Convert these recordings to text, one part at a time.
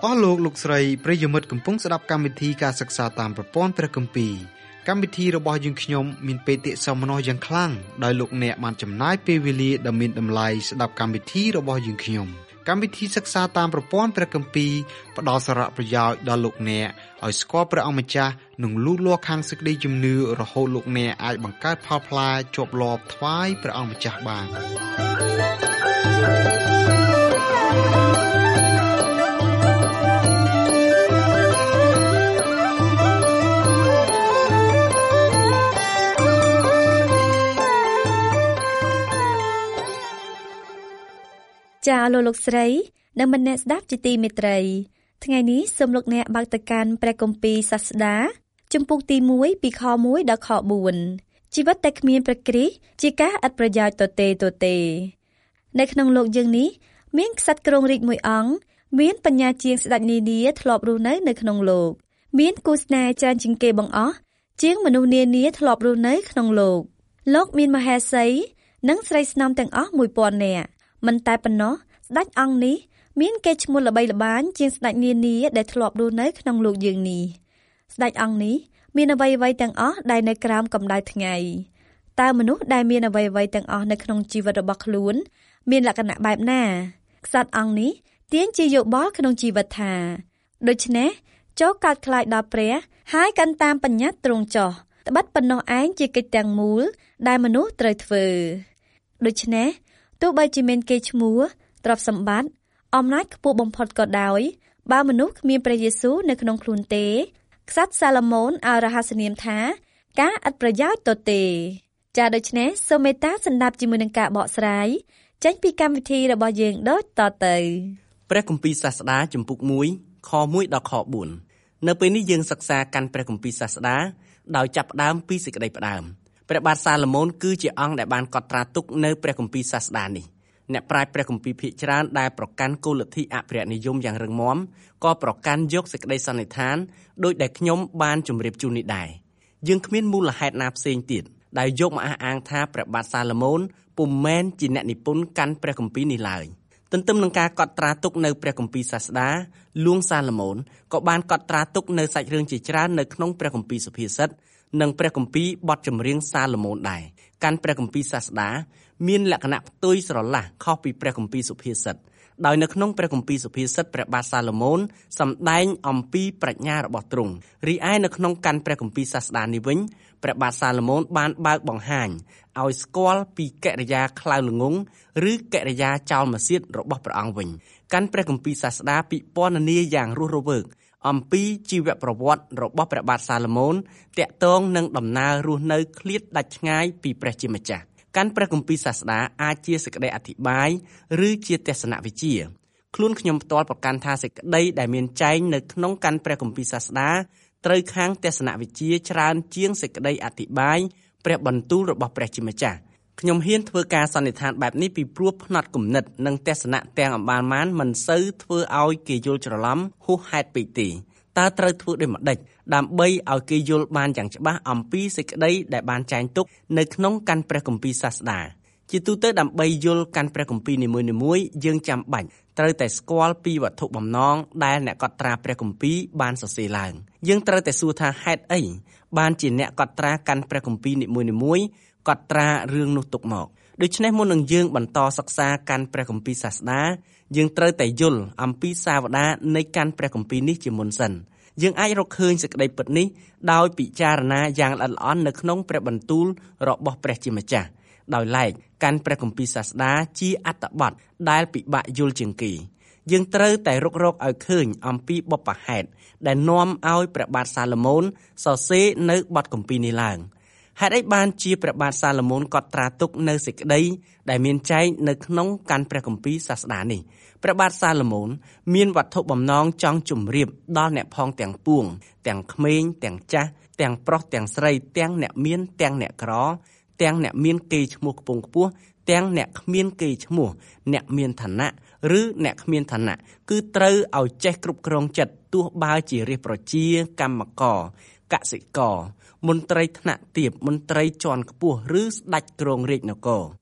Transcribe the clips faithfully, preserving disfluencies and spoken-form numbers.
អស់លោកលោកស្រីប្រិយមិត្តកំពុងស្ដាប់កម្មវិធីការសិក្សាតាមប្រព័ន្ធព្រះគម្ពីរកម្មវិធីរបស់យើងខ្ញុំមានបេតិសោមនស្សយ៉ាងខ្លាំងដោយលោកអ្នកបានចំណាយពេលវេលាដ៏មានតម្លៃស្ដាប់កម្មវិធីរបស់យើងខ្ញុំកម្មវិធីសិក្សាតាមប្រព័ន្ធព្រះគម្ពីរផ្ដល់សារៈប្រយោជន៍ដល់លោកអ្នកឲ្យស្គាល់ព្រះអង្គម្ចាស់និងលូតលាស់ខាងសេចក្តីជំនឿរហូតលោកអ្នកអាចបង្កើតផលផ្លែជាប់លាប់ថ្វាយព្រះអង្គម្ចាស់បានចាលោកលោកស្រីនិងមនៈស្ដាប់ជាទីមេត្រីថ្ងៃនេះសូមលោកអ្នកបើកទៅកាន់ព្រះគម្ពីរសាស្តាជំពូកទីមួយពីខមួយដល់ខបួនជីវិតតែគ្មានព្រះគ្រីស្ទជាការឥតប្រយោជន៍ទទេទទេនៅក្នុងโลกយើងនេះមានក្សត្រគ្រងរាជ្យមួយអង្គមានបញ្ញាជាងស្ដេចនានាធ្លាប់រស់នៅនៅក្នុងโลกមានគូស្នេហ៍ច្រើនជាងគេបង្អស់ជាងមនុស្សនានាធ្លាប់រស់នៅក្នុងโลกលោកមានមហេសីនិងស្រីស្នំទាំងអស់មួយពាន់នាក់មិនតែប៉ុណ្ណោះស្ដេចអង្គនេះមានកេរ្តិ៍ឈ្មោះល្បីល្បាញជាងស្ដេចនានាដែលធ្លាប់រស់នៅក្នុងโลกយើងនេះស្ដេចអង្គនេះមានអ្វីៗទាំងអស់ដែលនៅក្រោមកម្ដៅថ្ងៃតើមនុស្សដែលមានអ្វីៗទាំងអស់នៅក្នុងជីវិតរបស់ខ្លួនមានលក្ខណៈបែបណាក្សត្រអង្គនេះទាញជាយោបល់ក្នុងជីវិតថាដូច្នេះចូលកាត់ខ្លាចដល់ព្រះហើយកាន់តាមបញ្ញត្តិទ្រង់ចុះត្បិតប៉ុណ្ណោះឯងជាកិច្ចទាំងមូលដែលមនុស្សត្រូវធ្វើដូច្នេះទោះបីជាមានកេរ្តិ៍ឈ្មោះទ្រព្យសម្បត្តិអំណាចខ្ពស់បំផុតក៏ដោយបើមនុស្សគ្មានព្រះយេស៊ូវនៅក្នុងខ្លួនទេក្សត្រសាឡូមោនឲ្យរហស្សនាមថាការឥតប្រយោជន៍ទទេចាដូច្នេះសូមមេត្តាស្ដាប់ជាមួយនឹងការបកស្រាយចេញពីកម្មវិធីរបស់យើងដូចតទៅព្រះគម្ពីរសាស្តាជំពូកមួយខមួយដល់ខបួននៅពេលនេះយើងសិក្សាកាន់ព្រះគម្ពីរសាស្តាដោយចាប់ផ្ដើមពីសេចក្តីផ្ដើមព្រះបាទសាឡូមោនគឺជាអង្គដែលបានកត់ត្រាទុកនៅព្រះគម្ពីរសាស្តានេះអ្នកប្រាជ្ញព្រះគម្ពីរភាគច្រើនដែលប្រកាន់គោលលទ្ធិអភិរក្សនិយមយ៉ាងរឹងមាំក៏ប្រកាន់យកសេចក្តីសន្និដ្ឋានដោយដែលខ្ញុំបានជម្រាបជូននេះដែរយើងគ្មានមូលហេតុណាផ្សេងទៀតដែលយកមកអះអាងថាព្រះបាទសាឡូមោនពុំមែនជាអ្នកនិពន្ធកាន់ព្រះគម្ពីរនេះឡើយទន្ទឹមនឹងការកត់ត្រាទុកនៅព្រះគម្ពីរសាស្តាលួងសាឡូមោនក៏បានកត់ត្រាទុកនៅសាច់រឿងជាច្រើននៅក្នុងព្រះគម្ពីរសុភាសិតនិងព្រះគម្ពីរបទចម្រៀងសាឡូមោនដែរកាន់ព្រះគម្ពីរសាស្តាមានលក្ខណៈផ្ទុយស្រឡះខុសពីព្រះគម្ពីរសុភាសិតដោយនៅក្នុងព្រះគម្ពីរសុភាសិតព្រះបាទសាឡូមោនសម្ដែងអំពីប្រាជ្ញារបស់ទ្រង់រីឯនៅក្នុងកាន់ព្រះគម្ពីរសាស្តានេះវិញព្រះបាទសាឡូមោនបានបើកបង្ហាញឲ្យស្គាល់ពីកិរិយាខ្លៅល្ងង់ឬកិរិយាចោលម្សៀតរបស់ព្រះអង្គវិញកាន់ព្រះគម្ពីរសាស្តាពិពណ៌នាយ៉ាងរស់រវើកអំពីជីវប្រវត្តិរបស់ព្រះបាទសាឡូមោនតាក់ទងនឹងដំណើររស់នៅឃ្លាតដាច់ឆ្ងាយពីព្រះជាម្ចាស់កាន់ព្រះគម្ពីរសាស្តាអាចជាសេចក្តីអធិប្បាយឬជាទស្សនវិជ្ជាខ្លួនខ្ញុំផ្ទាល់ប្រកាន់ថាសេចក្តីដែលមានចែងនៅក្នុងកាន់ព្រះគម្ពីរសាស្តាត្រូវខាងទស្សនវិជ្ជាច្រើនជាងសេចក្តីអធិប្បាយព្រះបន្ទូលរបស់ព្រះជាម្ចាស់ខ្ញុំហ៊ានធ្វើការសន្និដ្ឋានបែបនេះពីព្រោះផ្នត់គំនិតនិងទស្សនៈទាំងអម្បាលម៉ានមិនសូវធ្វើឲ្យគេយល់ច្រឡំហួសហេតុពេកទេតើត្រូវធ្វើដូចម្តេចដើម្បីឲ្យគេយល់បានយ៉ាងច្បាស់អំពីសេចក្តីដែលបានចែងទុកនៅក្នុងកាន់ព្រះគម្ពីរសាស្តាជាទូទៅដើម្បីយល់កាន់ព្រះគម្ពីរនីមួយៗយើងចាំបាច់ត្រូវតែស្គាល់ពីវត្ថុបំណងដែលអ្នកកត់ត្រាព្រះគម្ពីរបានសរសេរឡើងយើងត្រូវតែសួរថាហេតុអីបានជាអ្នកកត់ត្រាកាន់ព្រះគម្ពីរនីមួយៗកត់ត្រារឿងនោះទុកមកដូច្នេះមុននឹងយើងបន្តសិក្សាកាន់ព្រះគម្ពីរសាស្តាយើងត្រូវតែយល់អំពីសាវតានៃកាន់ព្រះគម្ពីរនេះជាមុនសិនយើងអាចរកឃើញសេចក្តីពិតនេះដោយពិចារណាយ៉ាងល្អិតល្អន់នៅក្នុងព្រះបន្ទូលរបស់ព្រះជាម្ចាស់ដោយឡែកកាន់ព្រះគម្ពីរសាស្តាជាអត្ថបទដែលពិបាកយល់ជាងគេយើងត្រូវតែរករកឲ្យឃើញអំពីបុព្វហេតុដែលនាំឲ្យព្រះបាទសាឡូមោនសរសេរនៅបទគម្ពីរនេះឡើងហេតុអីបានជាព្រះបាទសាឡូមោនកត់ត្រាទុកនៅសេចក្តីដែលមានចែងនៅក្នុងកាន់ព្រះគម្ពីរសាស្តានេះព្រះបាទសាឡូមោនមានវត្ថុបំណងចង់ជម្រាបដល់អ្នកផងទាំងពួងទាំងក្មេងទាំងចាស់ទាំងប្រុសទាំងស្រីទាំងអ្នកមានទាំងអ្នកក្រទាំងអ្នកមានកេរ្តិ៍ឈ្មោះខ្ពង់ខ្ពស់ទាំងអ្នកគ្មានកេរ្តិ៍ឈ្មោះអ្នកមានឋានៈឬអ្នកគ្មានឋានៈគឺត្រូវឲ្យចេះគ្រប់គ្រងចិត្តទោះបើជារាជប្រជាកម្មករកសិករមន្ត្រីថ្នាក់ទាបមន្ត្រីជាន់ខ្ពស់ឬស្ដេចគ្រងរាជ្យនគរ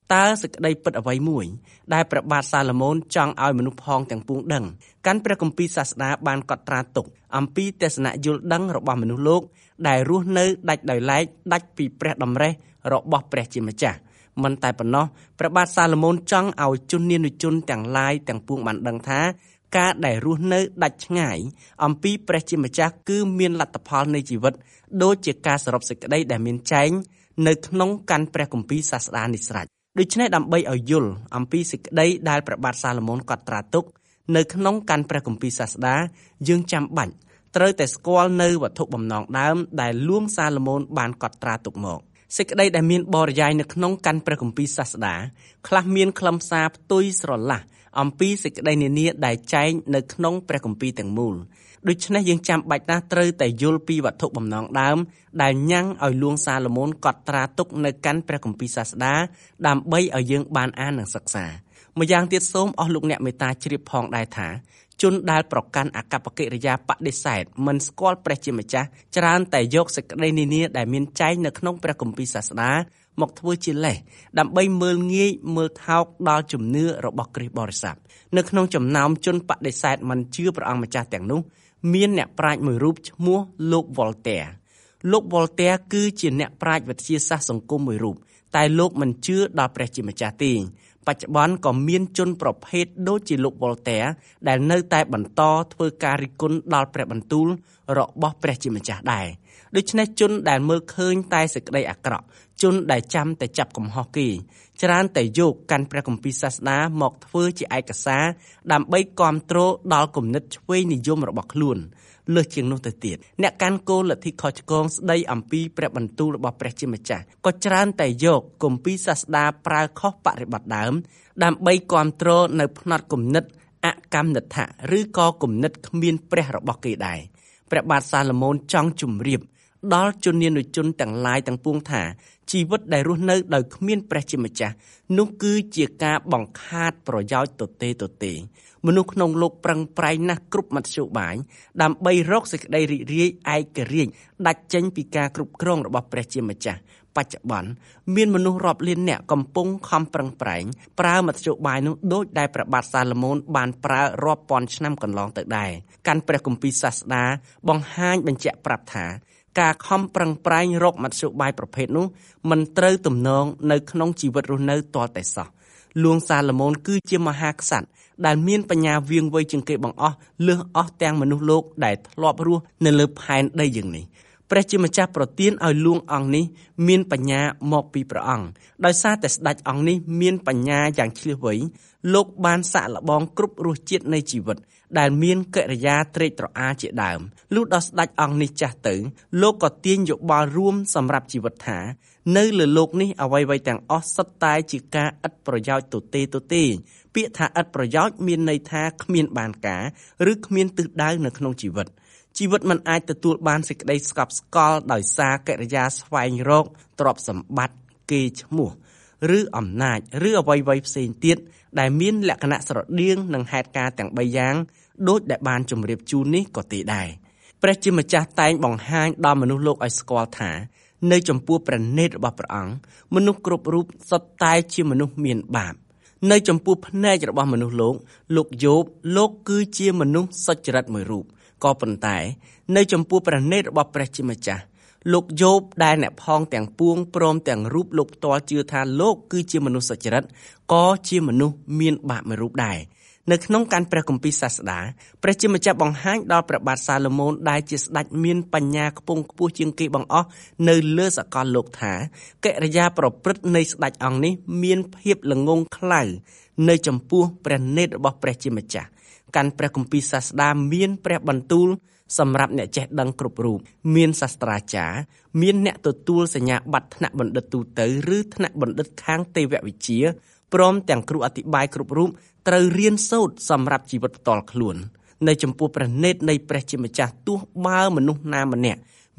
តើសេចក្តីពិតអ្វីមួយដែលព្រះបាទសាឡូមោនចង់ឲ្យមនុស្សផងទាំងពួងដឹងកាន់ព្រះគម្ពីរសាសនាបានកត់ត្រាទុកអំពីទស្សនៈយល់ដឹងរបស់មនុស្សលោកដែលរស់នៅដាច់ដោយឡែកដាច់ពីព្រះតម្រិះរបស់ព្រះជាម្ចាស់មិនតែប៉ុណ្ណោះព្រះបាទសាឡូមោនចង់ឲ្យជននានុជនទាំងឡាយទាំងពួងបានដឹងថាការដែលរស់នៅដាច់ឆ្ងាយអំពីព្រះជាម្ចាស់គឺមានលទ្ធផលនៃជីវិតដូចជាការសរុបសេចក្តីដែលមានចែងនៅក្នុងកាន់ព្រះគម្ពីរសាសនានេះស្រេចដូច្នេះដើម្បីឲ្យយល់អំពីសេចក្តីដែលព្រះបាទសាឡូមោនកត់ត្រាទុកនៅក្នុងកាន់ព្រះគម្ពីរសាសនាយើងចាំបាច់ត្រូវតែស្គាល់នៅវត្ថុបំណងដើមដែលលួងសាឡូមោនបានកត់ត្រាទុកមកសេចក្តីដែលមានបរិយាយនៅក្នុងកាន់ព្រះគម្ពីរសាសនាខ្លះមានខ្លឹមសារផ្ទុយស្រឡះអំពីសេចក្តីនានាដែលចែងនៅក្នុងព្រះគម្ពីរទាំងមូលដូច្នេះយើងចាំបាច់ណាស់ត្រូវតែយល់ពីវត្ថុបំណងដើមដែលញ៉ាំងឲ្យលួងសាឡូមោនកត់ត្រាទុកនៅកាន់ព្រះគម្ពីរសាសនាដើម្បីឲ្យយើងបានអាននិងសិក្សាម្យ៉ាងទៀតសូមអស់លោកអ្នកមេត្តាជ្រាបផងដែរថាជនដែលប្រកាន់អកប្បកិរិយាបដិសេធមិនស្គាល់ព្រះជាម្ចាស់ច្រើនតែយកសេចក្តីនានាដែលមានចែងនៅក្នុងព្រះគម្ពីរសាសនាមកធ្វើជាលេសដើម្បីមើលងាយមើលថោកដល់ជំនឿរបស់គ្រីស្ទបរិស័ទនៅក្នុងចំណោមជនបដិសេធមិនជឿព្រះអង្គម្ចាស់ទាំងនោះមានអ្នកប្រាជ្ញមួយរូបឈ្មោះលោកវ៉ុលតែរលោកវ៉ុលតែរគឺជាអ្នកប្រាជ្ញវិទ្យាសាស្ត្រសង្គមមួយរូបតែលោកមិនជឿដល់ព្រះជាម្ចាស់ទេបច្ចុប្បន្នក៏មានជនប្រភេទដូចជាលោកវ៉ុលតែរដែលនៅតែបន្តធ្វើការរិះគន់ដល់ព្រះបន្ទូលរបស់ព្រះជាម្ចាស់ដែរដូច្នេះជនដែលមើលឃើញតែសេចក្តីអាក្រក់ជនដែលចាំតែចាប់កំហុសគេច្រើនតែយកកាន់ព្រះគម្ពីរសាសនាមកធ្វើជាឯកសារដើម្បីគាំទ្រដល់គំនិតឆ្វេងនិយមរបស់ខ្លួនលើសជាងនោះទៅទៀតអ្នកកាន់គោលលទ្ធិខុសឆ្គងស្ដីអំពីព្រះបន្ទូលរបស់ព្រះជាម្ចាស់ក៏ច្រើនតែយកគម្ពីរសាសនាប្រើខុសបរិបទដើមដើម្បីគាំទ្រនៅផ្នត់គំនិតអកម្មនិដ្ឋៈឬក៏គំនិតគ្មានព្រះរបស់គេដែរព្រះបាទសាឡូមោនចង់ជម្រាបដល់ជននានុជនទាំងឡាយទាំងពួងថាជីវិតដែលរស់នៅដោយគ្មានព្រះជាម្ចាស់នោះគឺជាការបង្ខាតប្រយោជន៍ទទេទទេមនុស្សក្នុងលោកប្រឹងប្រែងណាស់គ្រប់មធ្យោបាយដើម្បីរកសេចក្តីរីករាយឯករាជ្យដាច់ចេញពីការគ្រប់គ្រងរបស់ព្រះជាម្ចាស់បច្ចុប្បន្នមានមនុស្សរាប់លានអ្នកកំពុងខំប្រឹងប្រែងប្រើមធ្យោបាយនោះដូចដែលព្រះបាទសាឡូមោនបានប្រើរាប់ពាន់ឆ្នាំកន្លងទៅដែរកាន់ព្រះគម្ពីរសាសនាបង្ហាញបញ្ជាក់ប្រាប់ថាការខំប្រឹងប្រែងរកមធ្យោបាយប្រភេទនោះមិនត្រូវទំនងនៅក្នុងជីវិតរស់នៅទាល់តែសោះលួងសាឡូមោនគឺជាមហាក្សត្រដែលមានបញ្ញាវាងវៃជាងគេបង្អស់លើសអស់ទាំងមនុស្សលោកដែលធ្លាប់រស់នៅលើផែនដីយើងនេះព្រះជាម្ចាស់ប្រទានឲ្យលួងអង្គនេះមានបញ្ញាមកពីព្រះអង្គដោយសារតែស្ដេចអង្គនេះមានបញ្ញាយ៉ាងឈ្លាសវៃលោកបានសាកល្បងគ្រប់រសជាតិនៃជីវិតដែលមានកិរិយាត្រេកត្រអាលជាដើមលុះដល់ស្ដេចអង្គនេះចាស់ទៅលោកក៏ទាញយោបល់រួមសម្រាប់ជីវិតថានៅលើโลกនេះអ្វីៗទាំងអស់សុទ្ធតែជាការឥតប្រយោជន៍ទទេទទេពាក្យថាឥតប្រយោជន៍មានន័យថាគ្មានបានការឬគ្មានទិសដៅនៅក្នុងជីវិតជីវិតមិនអាចទទួលបានសេចក្តីស្កប់ស្កល់ដោយសារកិរិយាស្វែងរកទ្រព្យសម្បត្តិកេរ្តិ៍ឈ្មោះឬអំណាចឬអ្វីៗផ្សេងទៀតដែលមានលក្ខណៈស្រដៀងនឹងហេតុការណ៍ទាំងបីយ៉ាងដូចដែលបានជម្រាបជូននេះក៏ទេដែរព្រះជាម្ចាស់តែងបង្ហាញដល់មនុស្សលោកឲ្យស្គាល់ថានៅចំពោះព្រះនេត្ររបស់ព្រះអង្គមនុស្សគ្រប់រូបសុទ្ធតែជាមនុស្សមានបាបនៅចំពោះភ្នែករបស់មនុស្សលោកលោកយោបលោកគឺជាមនុស្សសុចរិតមួយរូបក៏ប៉ុន្តែនៅចំពោះព្រះនេត្ររបស់ព្រះជាម្ចាស់លោកយោបដែលអ្នកផងទាំងពួងព្រមទាំងរូបលោកផ្ទាល់ជឿថាលោកគឺជាមនុស្សសុចរិតក៏ជាមនុស្សមានបាបមួយរូបដែរនៅក្នុងកាន់ព្រះគម្ពីរសាសនាព្រះជាម្ចាស់បង្ហាញដល់ព្រះបាទសាឡូមោនដែលជាស្ដេចមានបញ្ញាខ្ពង់ខ្ពស់ជាងគេបង្អស់នៅលើសកលលោកថាកិរិយាប្រព្រឹត្តនៃស្ដេចអង្គនេះមានភាពល្ងង់ខ្លៅនៅចំពោះព្រះនេត្ររបស់ព្រះជាម្ចាស់កាន់ព្រះគម្ពីរសាសនាមានព្រះបន្ទូលសម្រាប់អ្នកចេះដឹងគ្រប់រូបមានសាស្ត្រាចារ្យមានអ្នកទទួលសញ្ញាបត្រថ្នាក់បណ្ឌិតទូទៅឬថ្នាក់បណ្ឌិតខាងទេវវិទ្យាព្រមទាំងគ្រូអធិប្បាយគ្រប់រូបត្រូវរៀនសូត្រសម្រាប់ជីវិតផ្ទាល់ខ្លួននៅចំពោះព្រះនេត្រនៃព្រះជាម្ចាស់ទោះបើមនុស្សណាម្នាក់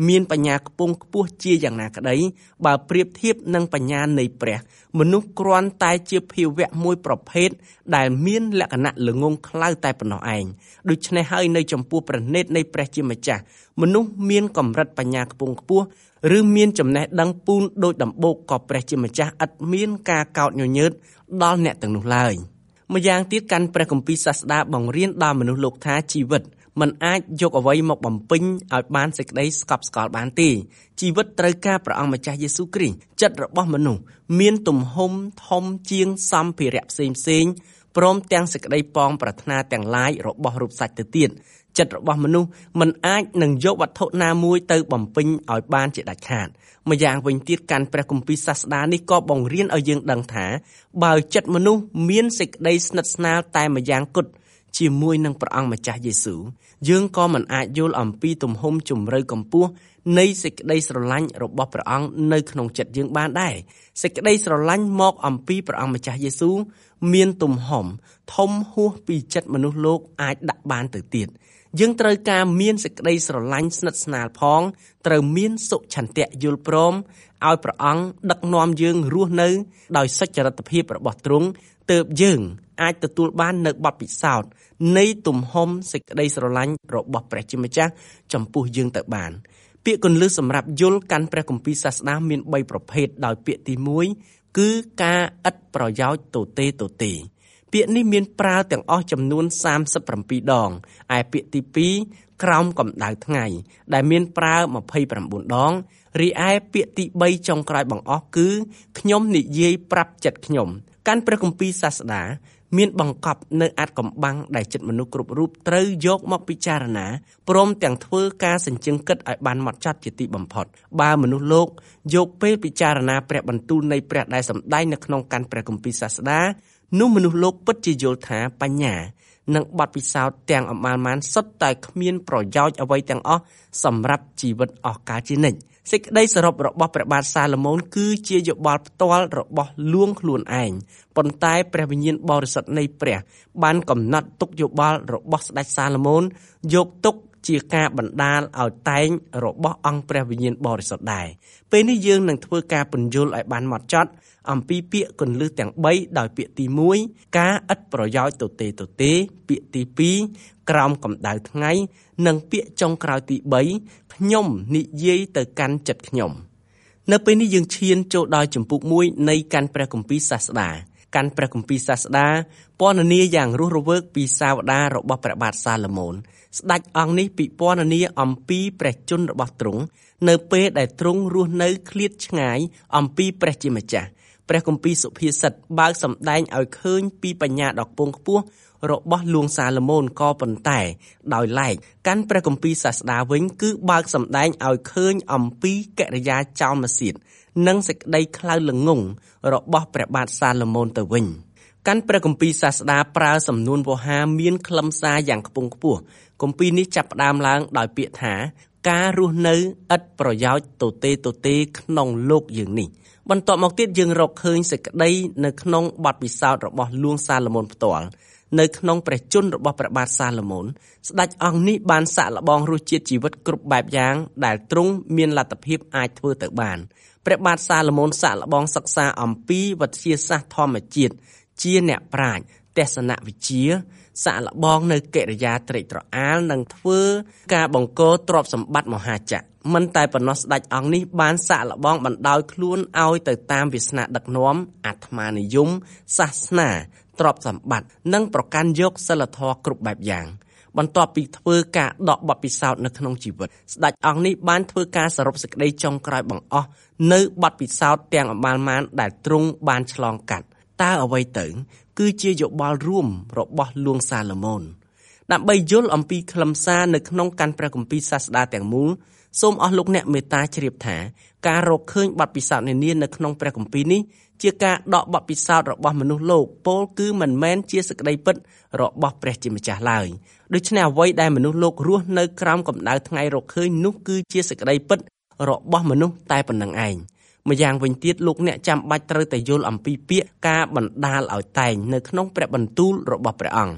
មានបញ្ញាខ្ពង់ខ្ពស់ជាយ៉ាងណាក្តីបើប្រៀបធៀបនឹងបញ្ញានៃព្រះមនុស្សគ្រាន់តែជាភាវៈមួយប្រភេទដែលមានលក្ខណៈល្ងង់ខ្លៅតែប៉ុណ្ណោះឯងដូច្នេះហើយនៅចំពោះព្រះនេតនៃព្រះជាម្ចាស់មនុស្សមានកម្រិតបញ្ញាខ្ពង់ខ្ពស់ឬមានចំណេះដឹងពូនដូចដំបូកក៏ព្រះជាម្ចាស់ឥតមានការកោតញញើតដល់អ្នកទាំងនោះឡើយម្យ៉ាងទៀតកាន់ព្រះគម្ពីរសាស្តាបង្រៀនដល់មនុស្សលោកថាជីវិតមិនអាចយកអ្វីមកបំពេញឲ្យបានសេចក្តីស្កប់ស្កល់បានទេជីវិតត្រូវការព្រះអង្គម្ចាស់យេស៊ូវគ្រីស្ទចិត្តរបស់មនុស្សមានទំហំធំជាងសម្ភារៈផ្សេងផ្សេងព្រមទាំងសេចក្តីប៉ងប្រាថ្នាទាំងឡាយរបស់រូបសាច់ទៅទៀតចិត្តរបស់មនុស្សមិនអាចនឹងយកវត្ថុណាមួយទៅបំពេញឲ្យបានជាដាច់ខាតម្យ៉ាងវិញទៀតកាន់ព្រះគម្ពីរសាស្តានេះក៏បង្រៀនឲ្យយើងដឹងថាបើចិត្តមនុស្សមានសេចក្តីស្និទ្ធស្នាលតែម្យ៉ាងគត់ជាមួយនឹងព្រះអង្គម្ចាស់យេស៊ូវយើងក៏មិនអាចយល់អំពីទំហំជម្រៅកម្ពស់នៃសេចក្តីស្រឡាញ់របស់ព្រះអង្គនៅក្នុងចិត្តយើងបានដែរសេចក្តីស្រឡាញ់មកអំពីព្រះអង្គម្ចាស់យេស៊ូវមានទំហំធំហួសពីចិត្តមនុស្សលោកអាចដាក់បានទៅទៀតយើងត្រូវការមានសេចក្តីស្រឡាញ់ស្និទ្ធស្នាលផងត្រូវមានសុឆន្ទៈយល់ព្រមឲ្យព្រះអង្គដឹកនាំយើងរស់នៅដោយសុចរិតភាពរបស់ទ្រង់ទើបយើងអាចទទួលបាននៅបទពិសោធន៍នៃទំហំសេចក្តីស្រឡាញ់របស់ព្រះជាម្ចាស់ចំពោះយើងទៅបានពាក្យគន្លឹះសម្រាប់យល់កាន់ព្រះគម្ពីរសាស្តាមានបីប្រភេទដោយពាក្យទីមួយគឺការឥតប្រយោជន៍ទទេទទេពាក្យនេះមានប្រើទាំងអស់ចំនួនសាមសិបប្រាំពីរដងឯពាក្យទីពីរក្រោមកម្ដៅថ្ងៃដែលមានប្រើម្ភៃប្រាំបួនដងរីឯពាក្យទីបីចុងក្រោយបង្អស់គឺខ្ញុំនិយាយប្រាប់ចិត្តខ្ញុំកាន់ព្រះគម្ពីរសាស្តាមានបង្កប់នៅអត្ថកំបាំងដែលចិត្តមនុស្សគ្រប់រូបត្រូវយកមកពិចារណាព្រមទាំងធ្វើការសញ្ជឹងគិតឲ្យបានហ្មត់ចត់ជាទីបំផុតបើមនុស្សលោកយកពេលពិចារណាព្រះបន្ទូលនៃព្រះដែលសម្ដែងនៅក្នុងកាន់ព្រះគម្ពីរសាស្តានោះមនុស្សលោកពិតជាយល់ថាបញ្ញានិងបទពិសោធន៍ទាំងអមាលម៉ានសុទ្ធតែគ្មានប្រយោជន៍អ្វីទាំងអស់សម្រាប់ជីវិតអស់កលជានិច្ចសេចក្តីសរុបរបស់ព្រះបាទសាឡូមោនគឺជាយោបល់ផ្ទាល់របស់លួងខ្លួនឯងប៉ុន្តែព្រះវិញ្ញាណបរិសុទ្ធនៃព្រះបានកំណត់ទុកយោបល់របស់ស្ដេចសាឡូមោនយកទុកជាការបណ្ដាលឲ្យតែងរបស់អង្គព្រះវិញ្ញាណបរិសុទ្ធដែរពេលនេះយើងនឹងធ្វើការពន្យល់ឲ្យបានហ្មត់ចត់អំពីពាក្យគន្លឹះទាំងបីដោយពាក្យទីមួយការឥតប្រយោជន៍ទទេទទេពាក្យទីពីរក្រោមកម្ដៅថ្ងៃនិងពាក្យចុងក្រោយទីបីខ្ញុំនិយាយទៅកាន់ចិត្តខ្ញុំនៅពេលនេះយើងឈានចូលដល់ជំពូកមួយនៃកាន់ព្រះគម្ពីរសាស្តាកាន់ព្រះគម្ពីរសាស្តាពណ៌នាយ៉ាងរស់រវើកពីសាវតារបស់ព្រះបាទសាឡូមោនស្ដេចអង្គនេះពិពណ៌នាអំពីព្រះជន្មរបស់ទ្រង់នៅពេលដែលទ្រង់រស់នៅឃ្លាតឆ្ងាយអំពីព្រះជាម្ចាស់ព្រះគម្ពីរសុភាសិតបើកសម្ដែងឲ្យឃើញពីបញ្ញាដ៏ខ្ពង់ខ្ពស់របស់លួងសាឡូមោនក៏ប៉ុន្តែដោយឡែកកាន់ព្រះគម្ពីរសាស្តាវិញគឺបើកសម្ដែងឲ្យឃើញអំពីកិរិយាចោមសៀតនិងសេចក្តីខ្លៅល្ងង់របស់ព្រះបាទសាឡូមោនទៅវិញកាន់ព្រះគម្ពីរសាស្តាប្រើសំនួនវោហារមានខ្លឹមសារយ៉ាងខ្ពង់ខ្ពស់គម្ពីរនេះចាប់ផ្ដើមឡើងដោយពាក្យថាការរស់នៅឥតប្រយោជន៍ទទេទទេក្នុងលោកយើងនេះបន្ទាប់មកទៀតយើងរកឃើញសេចក្តីនៅក្នុងបទពិសោធន៍របស់លួងសាឡូមោនផ្ទាល់នៅក្នុងព្រះជន្មរបស់ព្រះបាទសាឡូមោនស្ដេចអង្គនេះបានសាកល្បងរសជាតិជីវិតគ្រប់បែបយ៉ាងដែលទ្រង់មានលទ្ធភាពអាចធ្វើទៅបានព្រះបាទសាឡូមោនសាកល្បងសិក្សាអំពីវិទ្យាសាស្ត្រធម្មជាតិជាអ្នកប្រាជ្ញទស្សនវិជ្ជាសាកល្បងនៅកិរិយាត្រេកត្រអាលនិងធ្វើការបង្កទ្រព្យសម្បត្តិមហាចក្រមិនតែប៉ុណ្ណោះស្ដេចអង្គនេះបានសាកល្បងបណ្ដោយខ្លួនឲ្យទៅតាមវាសនាដឹកនាំអាត្មានិយមសាសនាទ្រព្យសម្បត្តិនិងប្រកាន់យកសិលធម៌គ្រប់បែបយ៉ាងបន្ទាប់ពីធ្វើការដកបទពិសោធន៍នៅក្នុងជីវិតស្ដេចអង្គនេះបានធ្វើការសរុបសេចក្តីចុងក្រោយបង្អស់នៅបទពិសោធន៍ទាំងអមាលម៉ានដែលទ្រង់បានឆ្លងកាត់តើអ្វីទៅគឺជាយោបល់រួមរបស់លួងសាឡូមោនដើម្បីយល់អំពីខ្លឹមសារនៅក្នុងកាន់ព្រះគម្ពីរសាស្តាទាំងមូលសូមអស់លោកអ្នកមេត្តាជ្រាបថាការរកឃើញបទពិសោធន៍នានានៅក្នុងព្រះគម្ពីរនេះជាការដកបទពិសោធន៍របស់មនុស្សលោកពោលគឺមិនមែនជាសេចក្តីពិតរបស់ព្រះជាម្ចាស់ឡើយដូច្នេះអ្វីដែលមនុស្សលោករស់នៅក្រោមកម្ដៅថ្ងៃរកឃើញនោះគឺជាសេចក្តីពិតរបស់មនុស្សតែប៉ុណ្្នឹងឯងម្យ៉ាងវិញទៀតលោកអ្នកចាំបាច់ត្រូវតែយល់អំពីពាក្យការបណ្ដាលឲ្យតែងនៅក្នុងព្រះបន្ទូលរបស់ព្រះអង្គ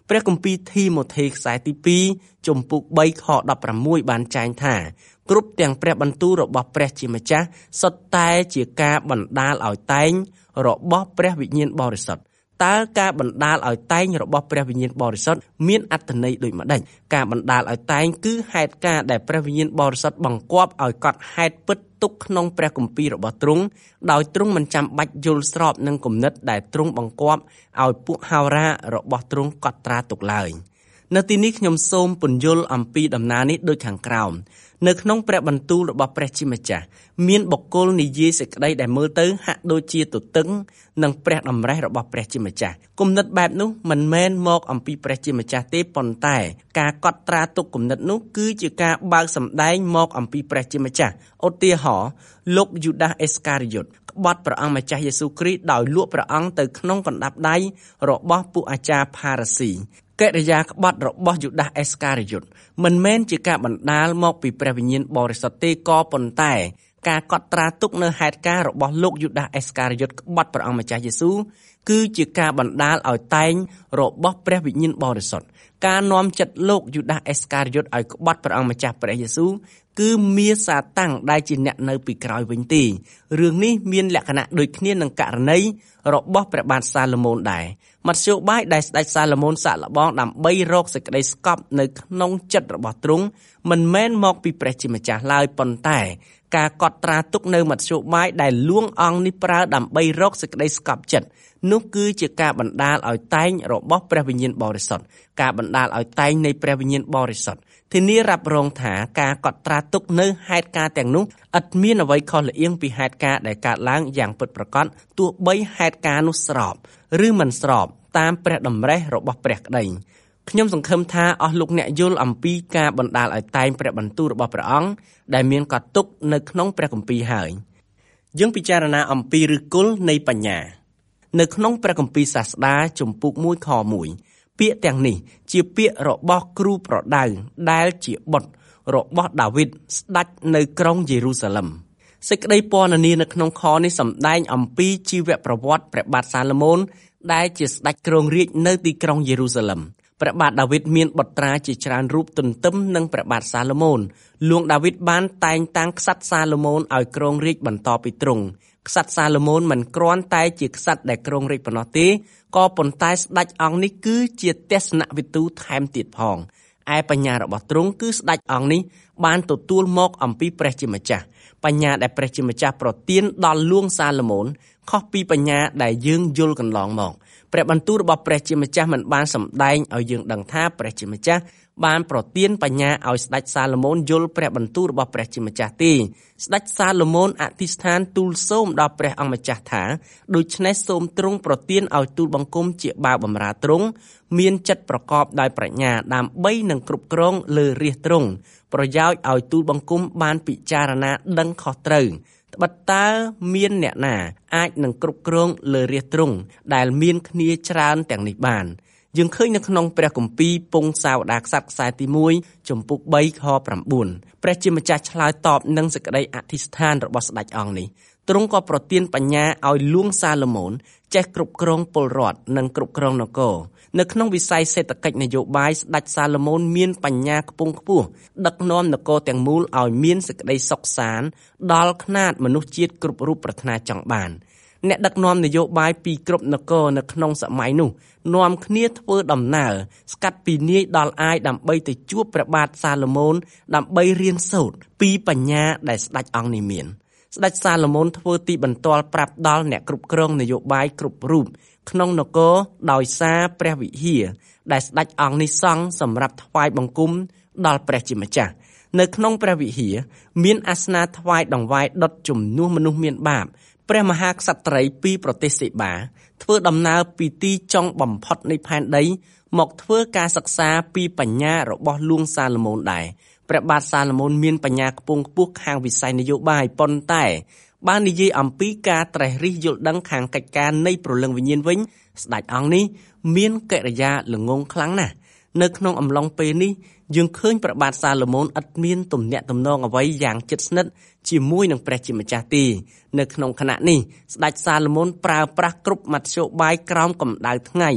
ព្រះគម្ពីរធីម៉ូថេខ្សែទីពីរជំពូកបីខដប់ប្រាំមួយបានចែងថាគ្រប់ទាំងព្រះបន្ទូលរបស់ព្រះជាម្ចាស់សុទ្ធតែជាការបណ្ដាលឲ្យតែងរបស់ព្រះវិញ្ញាណបរិសុទ្ធតើការបណ្ដាលឲ្យតែងរបស់ព្រះវិញ្ញាណបរិសុទ្ធមានអត្ថន័យដូចម្ដេចការបណ្ដាលឲ្យតែងគឺហេតុការណ៍ដែលព្រះវិញ្ញាណបរិសុទ្ធបង្គាប់ឲ្យកត់ហេតុពិតទុកក្នុងព្រះគម្ពីររបស់ទ្រង់ដោយទ្រង់មិនចាំបាច់យល់ស្របនឹងគំនិតដែលទ្រង់បង្គាប់ឲ្យពួកហោរារបស់ទ្រង់កត់ត្រាទុកឡើយនៅទីនេះខ្ញុំសូមពន្យល់អំពីដំណើរនេះដូចខាងក្រោមនៅក្នុងព្រះបន្ទូលរបស់ព្រះជាម្ចាស់មានបុគ្គលនិយាយសេចក្តីដែលមើលទៅហាក់ដូចជាទទឹងនឹងព្រះតម្រេះរបស់ព្រះជាម្ចាស់គំនិតបែបនោះមិនមែនមកអំពីព្រះជាម្ចាស់ទេប៉ុន្តែការកត់ត្រាទុកគំនិតនោះគឺជាការបើកសម្ដែងមកអំពីព្រះជាម្ចាស់ឧទាហរណ៍លោកយូដាសអេសការីយ៉ុតក្បត់ព្រះអង្គម្ចាស់យេស៊ូវគ្រីស្ទដោយលក់ព្រះអង្គទៅក្នុងកណ្ដាប់ដៃរបស់ពួកអាចារ្យផារ៉ាស៊ីកិរិយាក្បត់របស់យូដាសអេសការីយ៉ុតមិនមែនជាការបណ្ដាលមកពីព្រះវិញ្ញាណបរិសុទ្ធទេក៏ប៉ុន្តែការកត់ត្រាទុកនៅហេតុការណ៍របស់លោកយូដាសអេសការីយ៉ុតក្បត់ព្រះអង្គម្ចាស់យេស៊ូវគឺជាការបណ្ដាលឲ្យតែងរបស់ព្រះវិញ្ញាណបរិសុទ្ធការនាំចិត្តលោកយូដាសអេសការីយ៉ុតឲ្យក្បត់ព្រះអង្គម្ចាស់ព្រះយេស៊ូវគឺមាសាតាំងដែលជាអ្នកនៅពីក្រោយវិញទេរឿងនេះមានលក្ខណៈដូចគ្នានឹងករណីរបស់ព្រះបាទសាឡូមោនដែរមធ្យោបាយដែលស្ដេចសាឡូមោនសាកល្បងដើម្បីរកសេចក្តីស្កប់នៅក្នុងចិត្តរបស់ទ្រង់មិនមែនមកពីព្រះជាម្ចាស់ឡើយប៉ុន្តែការកត់ត្រាទុកនៅមធ្យោបាយដែលលួងអង្គនេះប្រើដើម្បីរកសេចក្តីស្កប់ចិត្តនោះគឺជាការបណ្ដាលឲ្យតែងរបស់ព្រះវិញ្ញាណបរិសុទ្ធការបណ្ដាលឲ្យតែងនៃព្រះវិញ្ញាណបរិសុទ្ធធានារ៉ាប់រងថាការកត់ត្រាទុកនៅហេតុការណ៍ទាំងនោះឥតមានអ្វីខុសលៀងពីហេតុការណ៍ដែលកើតឡើងយ៉ាងពិតប្រាកដទោះបីហេតុការណ៍នោះស្របឬមិនស្របតាមព្រះតម្រេះរបស់ព្រះក្តីខ្ញុំសង្ឃឹមថាអស់លោកអ្នកយល់អំពីការបណ្ដាលឲ្យតែងព្រះបន្ទូលរបស់ព្រះអង្គដែលមានកត់ទុកនៅក្នុងព្រះគម្ពីរហើយយើងពិចារណាអំពីឫសគល់នៃបញ្ញានៅក្នុងព្រះគម្ពីរសាស្តាជំពូកមួយខមួយពាក្យទាំងនេះជាពាក្យរបស់គ្រូប្រដៅដែលជាបុត្ររបស់ដាវីតស្ដេចនៅក្រុងយេរូសាឡិមសេចក្តីពណ៌នានៅក្នុងខនេះសម្ដែងអំពីជីវប្រវត្តិព្រះបាទសាឡូមោនដែលជាស្ដេចគ្រងរាជនៅទីក្រុងយេរូសាឡិមព្រះបាទដាវីតមានបុត្រាជាច្រើនរូបទន្ទឹមនឹងព្រះបាទសាឡូមោនលួងដាវីតបានតែងតាំងក្សត្រសាឡូមោនឲ្យគ្រងរាជបន្តពីទ្រង់ក្សត្រសាឡូមោនមិនគ្រាន់តែជាក្សត្រដែលគ្រងរាជប៉ុណ្ណោះទេក៏ប៉ុន្តែស្ដេចអង្គនេះគឺជាទស្សនវិទូថែមទៀតផងឯបញ្ញារបស់ទ្រង់គឺស្ដេចអង្គនេះបានទទួលមកអំពីព្រះជាម្ចាស់បញ្ញាដែលព្រះជាម្ចាស់ប្រទានដល់លួងសាឡូមោនខុសពីបញ្ញាដែលយើងយល់កន្លងមកព្រះបន្ទូលរបស់ព្រះជាម្ចាស់មិនបានសម្ដែងឲ្យយើងដឹងថាព្រះជាម្ចាស់បានប្រទានបញ្ញាឲ្យស្ដេចសាឡូមោនយល់ព្រះបន្ទូលរបស់ព្រះជាម្ចាស់ទេស្ដេចសាឡូមោនអធិស្ឋានទូលសូមដល់ព្រះអង្គម្ចាស់ថាដូច្នេះសូមទ្រង់ប្រទានឲ្យទូលបង្គំជាបាវបម្រើទ្រង់មានចិត្តប្រកបដោយប្រាជ្ញាដើម្បីនឹងគ្រប់គ្រងលើរាជទ្រង់ប្រយោជន៍ឲ្យទូលបង្គំបានពិចារណាដឹងខុសត្រូវត្បិតតើមានអ្នកណាអាចនឹងគ្រប់គ្រងលើរាជទ្រង់ដែលមានគ្នាច្រើនទាំងនេះបានយើងឃើញនៅក្នុងព្រះគម្ពីរពងសាវតារក្សត្រខ្សែទីមួយជំពូកបីខប្រាំបួនព្រះជាម្ចាស់ឆ្លើយតបនឹងសេចក្តីអធិស្ឋានរបស់ស្ដេចអង្គនេះទ្រង់ក៏ប្រទានបញ្ញាឲ្យលួងសាឡូមោនចេះគ្រប់គ្រងពលរដ្ឋនិងគ្រប់គ្រងនគរនៅក្នុងវិស័យសេដ្ឋកិច្ចនយោបាយស្ដេចសាឡូមោនមានបញ្ញាខ្ពង់ខ្ពស់ដឹកនាំនគរទាំងមូលឲ្យមានសេចក្តីសុខសាន្តដល់ខ្នាតមនុស្សជាតិគ្រប់រូបប្រាថ្នាចង់បានអ្នកដឹកនាំនយោបាយពីគ្រប់នគរនៅក្នុងសម័យនោះនាំគ្នាធ្វើដំណើរស្កាត់ពីនាយដល់អាយដើម្បីទៅជួបព្រះបាទសាឡូមោនដើម្បីរៀនសូត្រពីបញ្ញាដែលស្ដេចអង្គនេះមានស្ដេចសាឡូមោនធ្វើទីបន្ទាល់ប្រាប់ដល់អ្នកគ្រប់គ្រងនយោបាយគ្រប់រូបក្នុងនគរដោយសារព្រះវិហារដែលស្ដេចអង្គនេះសង់សម្រាប់ថ្វាយបង្គំដល់ព្រះជាម្ចាស់នៅក្នុងព្រះវិហារមានអាសនៈថ្វាយដង្វាយដុតជំនួសមនុស្សមានបាបព្រះមហាក្សត្រីពីប្រទេសសេបាធ្វើដំណើរពីទីចុងបំផុតនៃផែនដីមកធ្វើការសិក្សាពីបញ្ញារបស់លួងសាឡូមោនដែរព្រះបាទសាឡូមោនមានបញ្ញាខ្ពង់ខ្ពស់ខាងវិស័យនយោបាយប៉ុន្តែបាននិយាយអំពីការត្រេះរិះយល់ដឹងខាងកិច្ចការនៃព្រលឹងវិញ្ញាណវិញស្ដេចអង្គនេះមានកិរិយាល្ងង់ខ្លាំងណាស់នៅក្នុងអំឡុងពេលនេះយើងឃើញព្រះបាទសាឡូមោនឥតមានទំនាក់ទំនងអ្វីយ៉ាងជិតស្និទ្ធជាមួយនឹងព្រះជាម្ចាស់ទេនៅក្នុងខណៈនេះស្ដេចសាឡូមោនប្រើប្រាស់គ្រប់មធ្យោបាយក្រោមកម្ដៅថ្ងៃ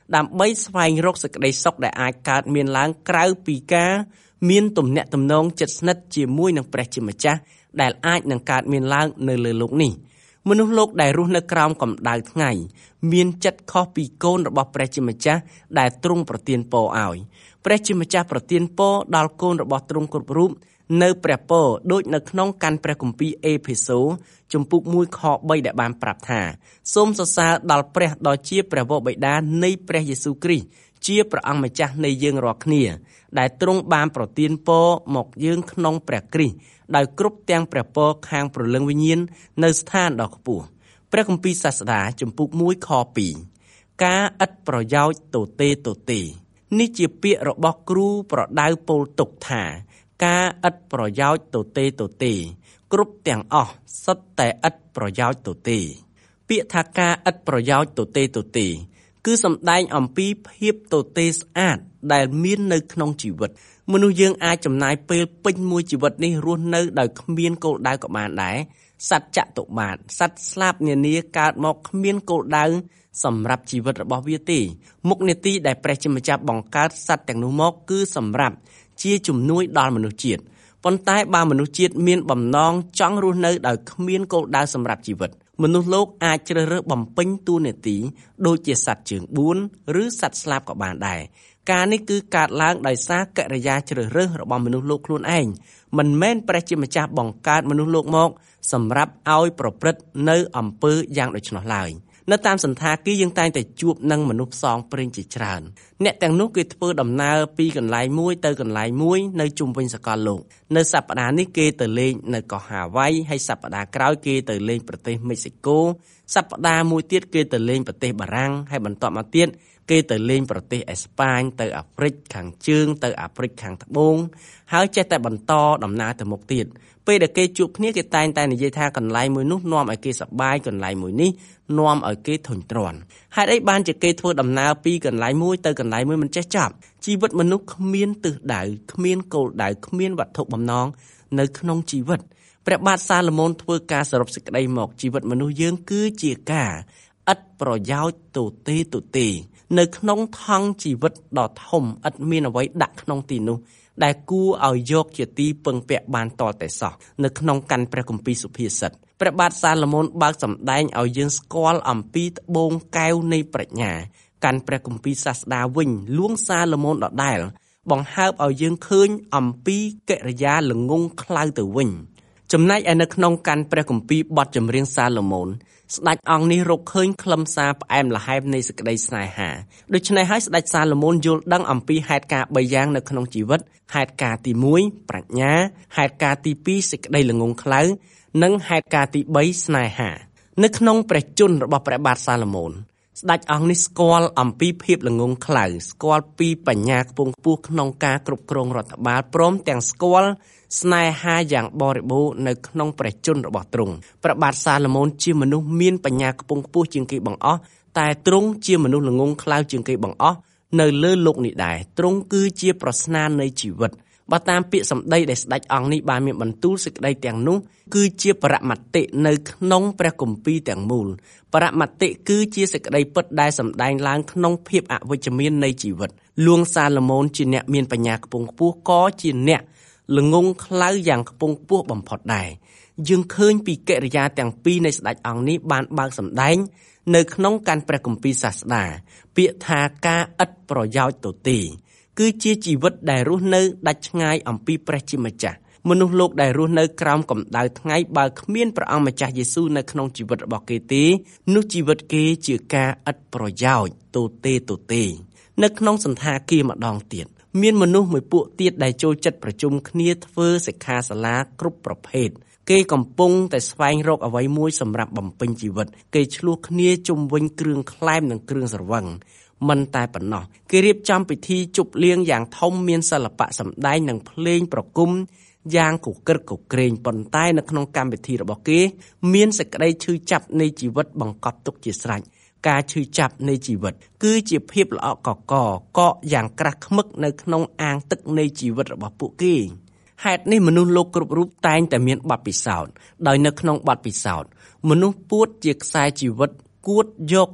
ដើម្បីស្វែងរកសេចក្តីសុខដែលអាចកើតមានឡើងក្រៅពីការមានទំនាក់ទំនងជិតស្និទ្ធជាមួយនឹងព្រះជាម្ចាស់ដែលអាចនឹងកើតមានឡើងនៅលើโลกនេះមនុស្សលោកដែលរស់នៅក្រោមកម្ដៅថ្ងៃមានចិត្តខុសពីកូនរបស់ព្រះជាម្ចាស់ដែលទ្រង់ប្រទានពរឲ្យព្រះជាម្ចាស់ប្រទានពរដល់កូនរបស់ទ្រង់គ្រប់រូបនៅព្រះពរដូចនៅក្នុងកាន់ព្រះគម្ពីរអេភេសូជំពូកមួយខបីដែលបានប្រាប់ថាសូមសរសើរដល់ព្រះដ៏ជាព្រះវរបិតានៃព្រះយេស៊ូវគ្រីស្ទជាព្រះអង្គម្ចាស់នៃយើងរាល់គ្នាដែលទ្រង់បានប្រទានពរមកយើងក្នុងព្រះគ្រីស្ទដោយគ្រប់ទាំងព្រះពរខាងព្រលឹងវិញ្ញាណនៅស្ថានដ៏ខ្ពស់ព្រះគម្ពីរសាស្តាជំពូកមួយខពីរការឥតប្រយោជន៍ទទេទទេនេះជាពាក្យរបស់គ្រូប្រដៅពោលទុកថាការឥតប្រយោជន៍ទទេទទេគ្រប់ទាំងអស់សុទ្ធតែឥតប្រយោជន៍ទទេពាក្យថាការឥតប្រយោជន៍ទទេទទេគឺសំដែងអំពីភាពទទេស្អាតដែលមាននៅក្នុងជីវិតមនុស្សយើងអាចចំណាយពេលពេញមួយជីវិតនេះរស់នៅដោយគ្មានគោលដៅក៏បានដែរសត្វចតុមាតសត្វស្លាបនានាកើតមកគ្មានគោលដៅសម្រាប់ជីវិតរបស់វាទេមុខនីតិដែលព្រះជាម្ចាស់បង្កើតសត្វទាំងនោះមកគឺសម្រាប់ជាជំនួយដល់មនុស្សជាតិប៉ុន្តែបើមនុស្សជាតិមានបំណងចង់រស់នៅដោយគ្មានគោលដៅសម្រាប់ជីវិតមនុស្សលោកអាចជ្រើសរើសបំពេញតួនាទីដូចជាសត្វជើងបួនឬសត្វស្លាបក៏បានដែរការនេះគឺកើតឡើងដោយសារកិរិយាជ្រើសរើសរបស់មនុស្សលោកខ្លួនឯងមិនមែនព្រះជាម្ចាស់បង្កើតមនុស្សលោកមកសម្រាប់ឲ្យប្រព្រឹត្តនៅអំពើយ៉ាងដូច្នោះឡើយនៅតាមសន្តាគារយើងតែងតែជួបនឹងមនុស្សផ្សងព្រេងជាច្រើនអ្នកទាំងនោះគេធ្វើដំណើរពីកន្លែងមួយទៅកន្លែងមួយនៅជុំវិញសកលលោកនៅសប្តាហ៍នេះគេទៅលេងនៅកោះហាវ៉ៃហើយសប្តាហ៍ក្រោយគេទៅលេងប្រទេសមេស៊ីកូសប្តាហ៍មួយទៀតគេទៅលេងប្រទេសបារាំងហើយបន្ទាប់មកទៀតគេទៅលេងប្រទេសអេស្ប៉ាញទៅអាហ្វ្រិកខាងជើងទៅអាហ្វ្រិកខាងត្បូងហើយចេះតែបន្តដំណើរទៅមុខទៀតពេលដែលគេជួបគ្នាគេតែងតែនិយាយថាកន្លែងមួយនោះនាំឲ្យគេសប្បាយកន្លែងមួយនេះនាំឲ្យគេធុញទ្រាន់ហេតុអីបានជាគេធ្វើដំណើរពីកន្លែងមួយទៅកន្លែងមួយមិនចេះចប់ជីវិតមនុស្សគ្មានទិសដៅគ្មានគោលដៅគ្មានវត្ថុបំណងនៅក្នុងជីវិតព្រះបាទសាឡូមោនធ្វើការសរុបសេចក្តីមកជីវិតមនុស្សយើងគឺជាការឥតប្រយោជន៍ទទេទទេនៅក្នុងថង់ជីវិតដ៏ធំឥតមានអ្វីដាក់ក្នុងទីនោះដែលគួរឲ្យយកជាទីពឹងពាក់បានតតែសោះនៅក្នុងកាន់ព្រះគម្ពីរសុភាសិតព្រះបាទសាឡូមោនបើកសម្ដែងឲ្យយើងស្គាល់អំពីត្បូងកែវនៃប្រាជ្ញាកាន់ព្រះគម្ពីរសាស្តាវិញលួងសាឡូមោនដដែលបង្ហើបឲ្យយើងឃើញអំពីកិរិយាល្ងង់ខ្លៅទៅវិញចំណែកឯនៅក្នុងកាន់ព្រះគម្ពីរបទចម្រៀងសាឡូមោនស្ដេចអង្គនេះរកឃើញខ្លឹមសារផ្អែមល្ហែមនៃសេចក្តីស្នេហាដូច្នេះហើយស្ដេចសាឡូមោនយល់ដឹងអំពីហេតុការណ៍បីយ៉ាងនៅក្នុងជីវិតហេតុការណ៍ទីមួយប្រាជ្ញាហេតុការណ៍ទីពីរសេចក្តីល្ងង់ខ្លៅនិងហេតុការណ៍ទីបីស្នេហានៅក្នុងព្រះជន្មរបស់ព្រះបាទសាឡូមោនស្ដេចអង្គនេះស្គាល់អំពីភាពល្ងង់ខ្លៅស្គាល់ពីបញ្ញាខ្ពង់ខ្ពស់ក្នុងការគ្រប់គ្រងរដ្ឋបាលព្រមទាំងស្គាល់ស្នេហាយ៉ាងបរិបូរណ៍នៅក្នុងព្រះជន្មរបស់ទ្រង់ព្រះបាទសាឡូមោនជាមនុស្សមានបញ្ញាខ្ពង់ខ្ពស់ជាងគេបង្អស់តែទ្រង់ជាមនុស្សល្ងង់ខ្លៅជាងគេបង្អស់នៅលើលោកនេះដែរទ្រង់គឺជាប្រស្នានៃជីវិតបើតាមពាក្យសម្ដីដែលស្ដេចអង្គនេះបានមានបន្ទូលសេចក្តីទាំងនោះគឺជាបរមត្តិនៅក្នុងព្រះគម្ពីរទាំងមូលបរមត្តិគឺជាសេចក្តីពិតដែលសម្ដែងឡើងក្នុងភាពអវិជ្ជមាននៃជីវិតលួងសាឡូមោនជាអ្នកមានបញ្ញាខ្ពង់ខ្ពស់ក៏ជាអ្នកល្ងង់ខ្លៅយ៉ាងខ្ពង់ខ្ពស់បំផុតដែរយើងឃើញពីកិរិយាទាំងពីរនៃស្ដេចអង្គនេះបានបើកសម្ដែងនៅក្នុងកាន់ព្រះគម្ពីរសាស្តាពាក្យថាការឥតប្រយោជន៍ទទេគឺជាជីវិតដែលរស់នៅដាច់ឆ្ងាយអំពីព្រះជាម្ចាស់មនុស្សលោកដែលរស់នៅក្រោមកម្ដៅថ្ងៃបើគ្មានព្រះអង្គម្ចាស់យេស៊ូវនៅក្នុងជីវិតរបស់គេទេនោះជីវិតគេជាការឥតប្រយោជន៍ទទេទទេនៅក្នុងសន្តាគារម្ដងទៀតមានមនុស្សមួយពួកទៀតដែលចូលចិត្តប្រជុំគ្នាធ្វើសិក្ខាសាលាគ្រប់ប្រភេទគេកំពុងតែស្វែងរកអ្វីមួយសម្រាប់បំពេញជីវិតគេឆ្លោះគ្នាជុំវិញគ្រឿងក្លែមនិងគ្រឿងស្រវឹងមិនតែប៉ុណ្ណោះគេរៀបចំពិធីជប់លៀងយ៉ាងធំមានសិល្បៈសម្ដែងនិងភ្លេងប្រគំយ៉ាងគគ្រឹកគគ្រេងប៉ុន្តែនៅក្នុងកម្មវិធីរបស់គេមានសេចក្តីឈឺចាប់នៃជីវិតបង្កប់ទុកជាស្រេចការឈឺចាប់នៃជីវិតគឺជាភាពល្អក់កកកកយ៉ាងក្រាស់ឃ្មឹកនៅក្នុងអាងទឹកនៃជីវិតរបស់ពួកគេហេតុនេះមនុស្សលោកគ្រប់រូបតែងតែមានបទពិសោធន៍ដោយនៅក្នុងបទពិសោធន៍មនុស្សពួតជាខ្សែជីវិតគួតយកទឹក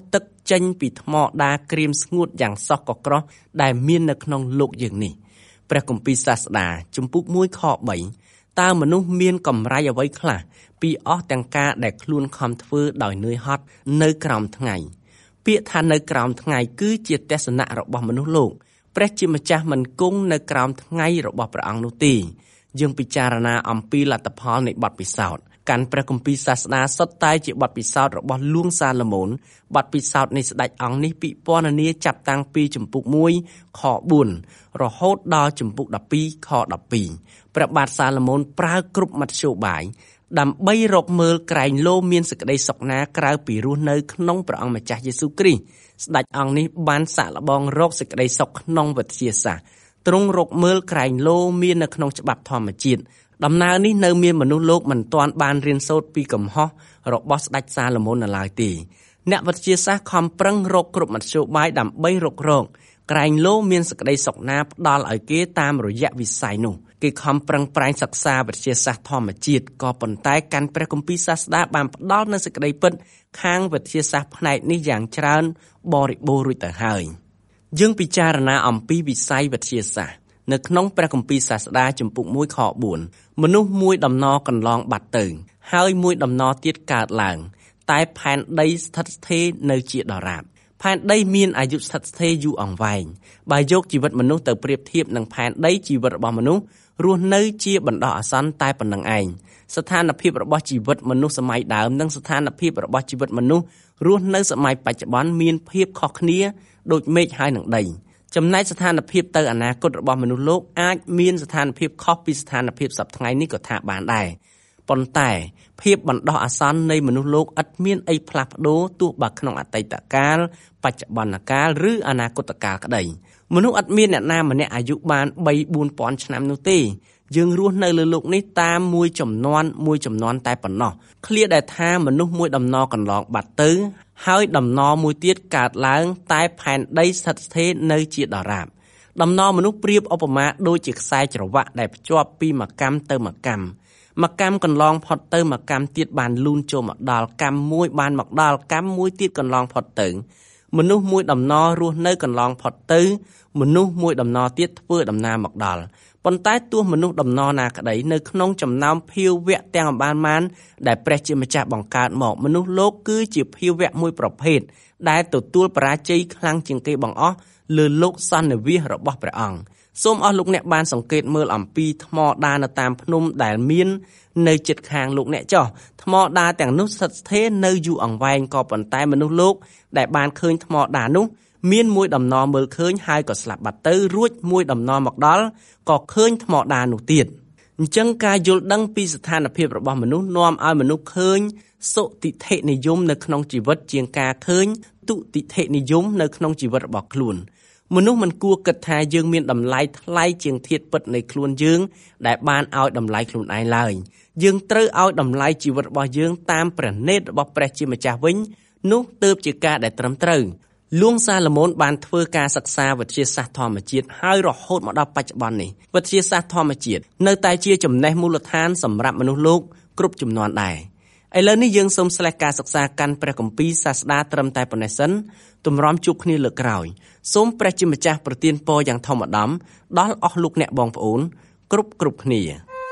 ចេញពីថ្មដាក្រៀមស្ងួតយ៉ាងសោះកក្រោះដែលមាននៅក្នុងលោកយើងនេះព្រះគម្ពីរសាស្តាជំពូកមួយខបីតើមនុស្សមានកម្រៃអ្វីខ្លះពីអស់ទាំងការដែលខ្លួនខំធ្វើដោយនឿយហត់នៅក្រោមថ្ងៃពាក្យថានៅក្រោមថ្ងៃគឺជាទស្សនៈរបស់មនុស្សលោកព្រះជាម្ចាស់មិនគង់នៅក្រោមថ្ងៃរបស់ព្រះអង្គនោះទេយើងពិចារណាអំពីលទ្ធផលនៃបទពិសោធន៍កាន់ព្រះគម្ពីរសាស្តាសុទ្ធតែជាបទពិសោធន៍របស់លួងសាឡូមោនបទពិសោធន៍នៃស្ដេចអង្គនេះពិពណ៌នាចាប់តាំងពីជំពូកមួយខបួនរហូតដល់ជំពូកដប់ពីរខដប់ពីរព្រះបាទសាឡូមោនប្រើគ្រប់មធ្យោបាយដើម្បីរកមើលក្រែងលោមានសេចក្តីសុខណាក្រៅពីរស់នៅក្នុងព្រះអង្គម្ចាស់យេស៊ូវគ្រីស្ទស្ដេចអង្គនេះបានសាកល្បងរកសេចក្តីសុខក្នុងវិទ្យាសាស្ត្រទ្រង់រកមើលក្រែងលោមាននៅក្នុងច្បាប់ធម្មជាតិដំណើរនេះនៅមានមនុស្សលោកមិនទាន់បានរៀនសូត្រពីកំហុសរបស់ស្ដេចសាឡូមោននៅឡើយទេអ្នកវិទ្យាសាស្ត្រខំប្រឹងរកគ្រប់មធ្យោបាយដើម្បីរករកក្រែងលោមានសេចក្តីសុខណាផ្ដល់ឲ្យគេតាមរយៈវិស័យនោះគេខំប្រឹងប្រែងសិក្សាវិទ្យាសាស្ត្រធម្មជាតិក៏ប៉ុន្តែកាន់ព្រះគម្ពីរសាស្តាបានផ្ដល់នូវសេចក្តីពិតខាងវិទ្យាសាស្ត្រផ្នែកនេះយ៉ាងច្រើនបរិបូរណ៍រួចទៅហើយយើងពិចារណាអំពីវិស័យវិទ្យាសាស្ត្រនៅក្នុងព្រះគម្ពីរសាស្តាជំពូកមួយខបួនមនុស្សមួយដំណរកន្លងបាត់ទៅហើយមួយដំណរទៀតកើតឡើងតែផែនដីស្ថិតស្ថេរនៅជាដរាបផែនដីមានអាយុស្ថិតស្ថេរយូរអង្វែងបើយកជីវិតមនុស្សទៅប្រៀបធៀបនឹងផែនដីជីវិតរបស់មនុស្សរស់នៅជាបណ្ដោះអាសន្នតែប៉ុណ្្នឹងឯងស្ថានភាពរបស់ជីវិតមនុស្សសម័យដើមនិងស្ថានភាពរបស់ជីវិតមនុស្សរស់នៅសម័យបច្ចុប្បន្នមានភាពខុសគ្នាដូចមេឃហើយនឹងដីចំណែកស្ថានភាពទៅអនាគតរបស់មនុស្សលោកអាចមានស្ថានភាពខុសពីស្ថានភាពសព្វថ្ងៃនេះក៏ថាបានដែរប៉ុន្តែភាពបណ្ដោះអាសន្ននៃមនុស្សលោកឥតមានអីផ្លាស់ប្ដូរទោះបើក្នុងអតីតកាលបច្ចុប្បន្នកាលឬអនាគតកាលក្តីមនុស្សឥតមានអ្នកណាម្នាក់អាយុបានបីបួនពាន់ឆ្នាំនោះទេយើងរស់នៅលើលោកនេះតាមមួយចំនួនមួយចំនួនតែប៉ុណ្ណោះឃ្លាដែលថាមនុស្សមួយដំណរកន្លងបាត់ទៅហើយដំណរមួយទៀតកើតឡើងតែផែនដីស្ថិតស្ថេរនៅជាដរាបដំណរមនុស្សប្រៀបឧបមាដូចជាខ្សែច្រវាក់ដែលភ្ជាប់ពីមួយកម្មទៅមួយកម្មមួយកម្មកន្លងផុតទៅមួយកម្មទៀតបានលូនចូលមកដល់កម្មមួយបានមកដល់កម្មមួយទៀតកន្លងផុតទៅមនុស្សមួយដំណររស់នៅកន្លងផុតទៅមនុស្សមួយដំណរទៀតធ្វើដំណើរមកដល់ប៉ុន្តែទោះមនុស្សដំណរណាក្តីនៅក្នុងចំណោមភាវៈទាំងអបានមានដែលព្រះជាម្ចាស់បង្កើតមកមនុស្សលោកគឺជាភាវៈមួយប្រភេទដែលទទួលបរាជ័យខ្លាំងជាងគេបង្អស់លើលោកសន្និវាសរបស់ព្រះអង្គសូមអស់លោកអ្នកបានសង្កេតមើលអំពីថ្មដានៅតាមភ្នំដែលមាននៅជិតខាងលោកអ្នកចោះថ្មដាទាំងនោះស្ថិតស្ថេរនៅយូរអង្វែងក៏ប៉ុន្តែមនុស្សលោកដែលបានឃើញថ្មដានោះមានមួយដំណរមើលឃើញហើយក៏ស្លាប់បាត់ទៅរួចមួយដំណរមកដល់ក៏ឃើញថ្មដានោះទៀតអញ្ចឹងការយល់ដឹងពីស្ថានភាពរបស់មនុស្សនាំឲ្យមនុស្សឃើញសុតិធិនិយមនៅក្នុងជីវិតជាងការឃើញទុតិធិនិយមនៅក្នុងជីវិតរបស់ខ្លួនមនុស្សមិនគួរគិតថាយើងមានតម្លៃថ្លៃជាងធាតុពិតនៃខ្លួនយើងដែលបានឲ្យតម្លៃខ្លួនឯងឡើយយើងត្រូវឲ្យតម្លៃជីវិតរបស់យើងតាមព្រះនេតរបស់ព្រះជាម្ចាស់វិញនោះទើបជាការដែលត្រឹមត្រូវលួងសាឡូមោនបានធ្វើការសិក្សាវិទ្យាសាស្ត្រធម្មជាតិហើយរហូតមកដល់បច្ចុប្បន្ននេះវិទ្យាសាស្ត្រធម្មជាតិនៅតែជាចំណេះមូលដ្ឋានសម្រាប់មនុស្សលោកគ្រប់ជំនាន់ដែរឥឡូវនេះយើងសូមស្លេះការសិក្សាកាន់ព្រះគម្ពីរសាស្តាត្រឹមតែប៉ុណ្ណេះសិនទម្រាំជួបគ្នាលើកក្រោយសូមព្រះជាម្ចាស់ប្រទានពរយ៉ាងធំឧត្តមដល់អស់លោកអ្នកបងប្អូនគ្រប់គ្រប់គ្នា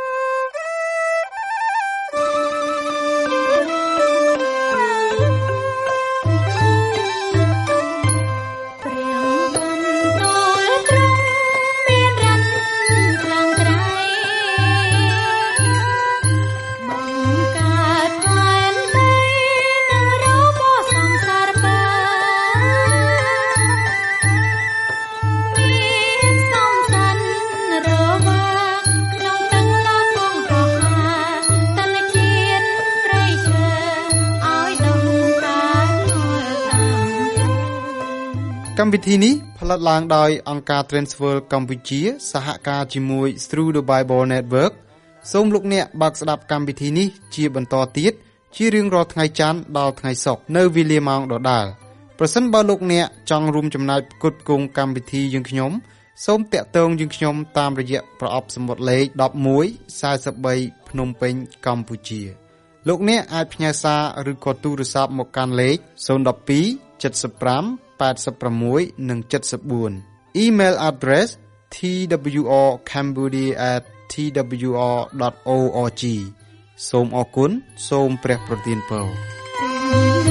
កម្មវិធីនេះផលិតឡើងដោយអង្គការ Transworld កម្ពុជាសហការជាមួយ Through the Bible Network សូមលោកអ្នកបើកស្ដាប់កម្មវិធីនេះជាបន្តទៀតជារៀងរាល់ថ្ងៃច័ន្ទដល់ថ្ងៃសុក្រនៅវេលាម៉ោងដដែលប្រសិនបើលោកអ្នកចង់រួមចំណែកផ្គត់ផ្គង់កម្មវិធីយើងខ្ញុំសូមតាក់ទងយើងខ្ញុំតាមរយៈប្រអប់សំបុត្រលេខដប់មួយ សែនបី ភ្នំពេញកម្ពុជាលោកអ្នកអាចផ្ញើសារឬក៏ទូរស័ព្ទមកកាន់លេខ ศูนย์ หนึ่ง สอง เ 75 86 និង 74 Email address t w r cambodia at t w r dot org សូមអរគុណសូមព្រះប្រទានពរ